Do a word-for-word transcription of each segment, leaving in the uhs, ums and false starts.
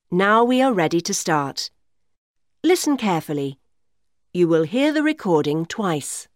Now we are ready to start. Listen carefully. You will hear the recording twice.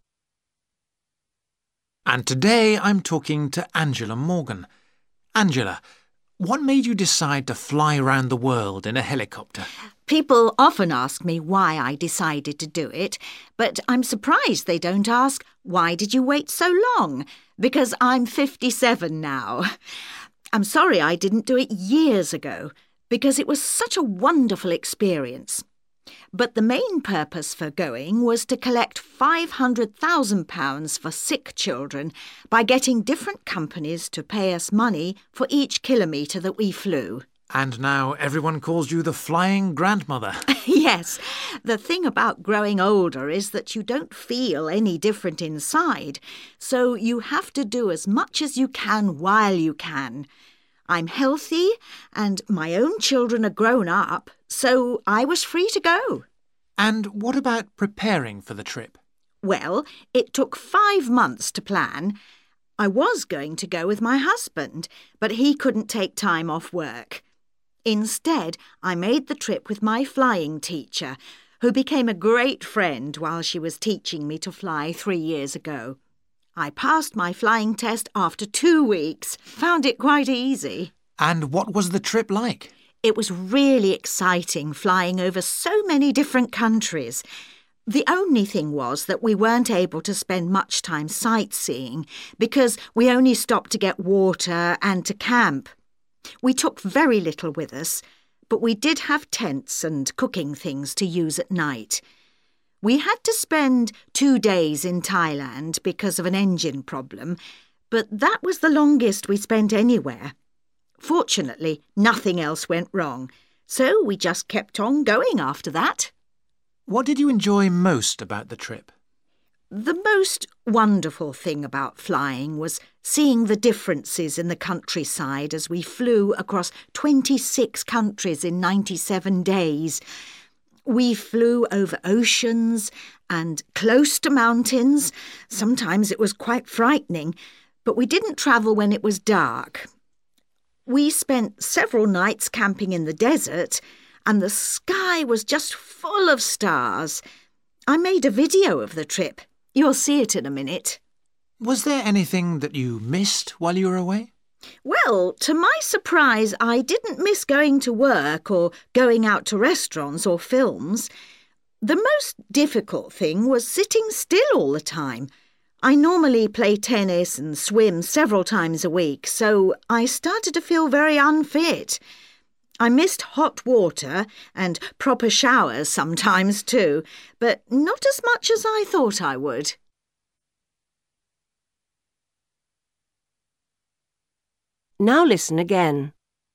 And today I'm talking to Angela Morgan. Angela, what made you decide to fly around the world in a helicopter? People often ask me why I decided to do it, but I'm surprised they don't ask, why did you wait so long? Because I'm fifty-seven now. I'm sorry I didn't do it years ago, because it was such a wonderful experience. But the main purpose for going was to collect five hundred thousand pounds for sick children by getting different companies to pay us money for each kilometre that we flew. And now everyone calls you the flying grandmother. Yes, the thing about growing older is that you don't feel any different inside, so you have to do as much as you can while you can. I'm healthy and my own children are grown up, so I was free to go. And what about preparing for the trip? Well, it took five months to plan. I was going to go with my husband, but he couldn't take time off work. Instead, I made the trip with my flying teacher, who became a great friend while she was teaching me to fly three years ago. I passed my flying test after two weeks, found it quite easy. And what was the trip like? It was really exciting flying over so many different countries. The only thing was that we weren't able to spend much time sightseeing because we only stopped to get water and to camp. We took very little with us, but we did have tents and cooking things to use at night. We had to spend two days in Thailand because of an engine problem, but that was the longest we spent anywhere. Fortunately, nothing else went wrong, so we just kept on going after that. What did you enjoy most about the trip? The most wonderful thing about flying was seeing the differences in the countryside as we flew across twenty-six countries in ninety-seven days. We flew over oceans and close to mountains. Sometimes it was quite frightening, but we didn't travel when it was dark. We spent several nights camping in the desert, and the sky was just full of stars. I made a video of the trip. You'll see it in a minute. Was there anything that you missed while you were away? Well, to my surprise, I didn't miss going to work or going out to restaurants or films. The most difficult thing was sitting still all the time. I normally play tennis and swim several times a week, so I started to feel very unfit. I missed hot water and proper showers sometimes too, but not as much as I thought I would. Now listen again.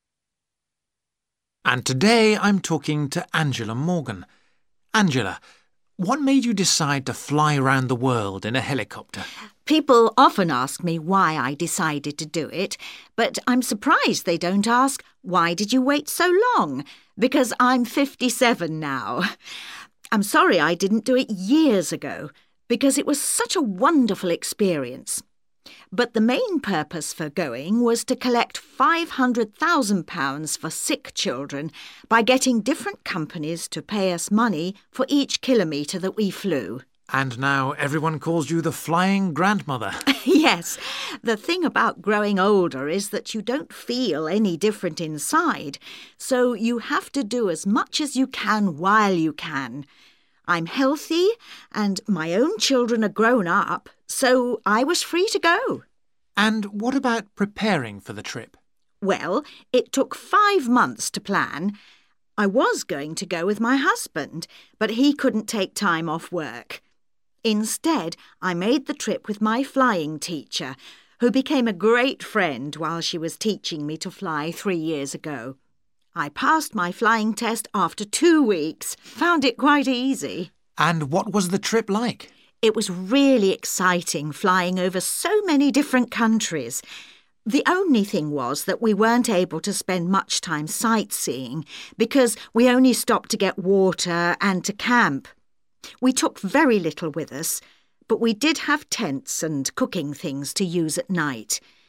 And today I'm talking to Angela Morgan. Angela, what made you decide to fly around the world in a helicopter? People often ask me why I decided to do it, but I'm surprised they don't ask, why did you wait so long? Because I'm fifty-seven now. I'm sorry I didn't do it years ago, because it was such a wonderful experience. But the main purpose for going was to collect five hundred thousand pounds for sick children by getting different companies to pay us money for each kilometre that we flew. And now everyone calls you the flying grandmother. Yes, the thing about growing older is that you don't feel any different inside, so you have to do as much as you can while you can. I'm healthy and my own children are grown up, so I was free to go. And what about preparing for the trip? Well, it took five months to plan. I was going to go with my husband, but he couldn't take time off work. Instead, I made the trip with my flying teacher, who became a great friend while she was teaching me to fly three years ago. I passed my flying test after two weeks, found it quite easy. And what was the trip like? It was really exciting flying over so many different countries. The only thing was that we weren't able to spend much time sightseeing because we only stopped to get water and to camp. We took very little with us, but we did have tents and cooking things to use at night.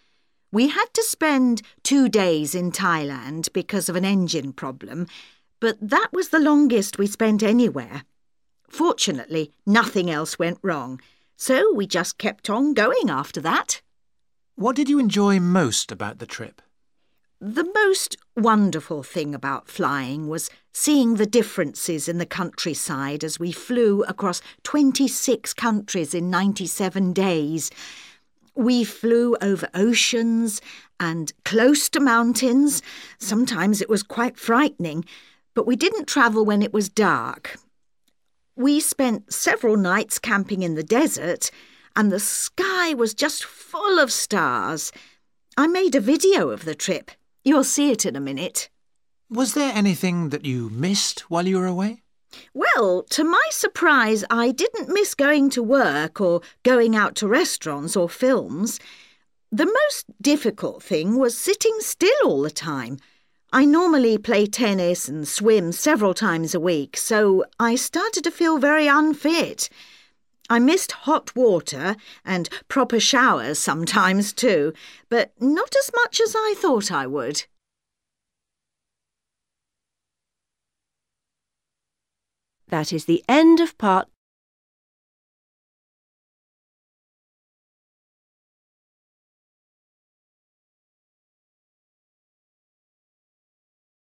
We had to spend two days in Thailand because of an engine problem, but that was the longest we spent anywhere. Fortunately, nothing else went wrong, so we just kept on going after that. What did you enjoy most about the trip? The most wonderful thing about flying was seeing the differences in the countryside as we flew across twenty-six countries in ninety-seven days. We flew over oceans and close to mountains. Sometimes it was quite frightening, but we didn't travel when it was dark. We spent several nights camping in the desert, and the sky was just full of stars. I made a video of the trip. You'll see it in a minute. Was there anything that you missed while you were away? Well, to my surprise, I didn't miss going to work or going out to restaurants or films. The most difficult thing was sitting still all the time. I normally play tennis and swim several times a week, so I started to feel very unfit. I missed hot water and proper showers sometimes too, but not as much as I thought I would. That is the end of part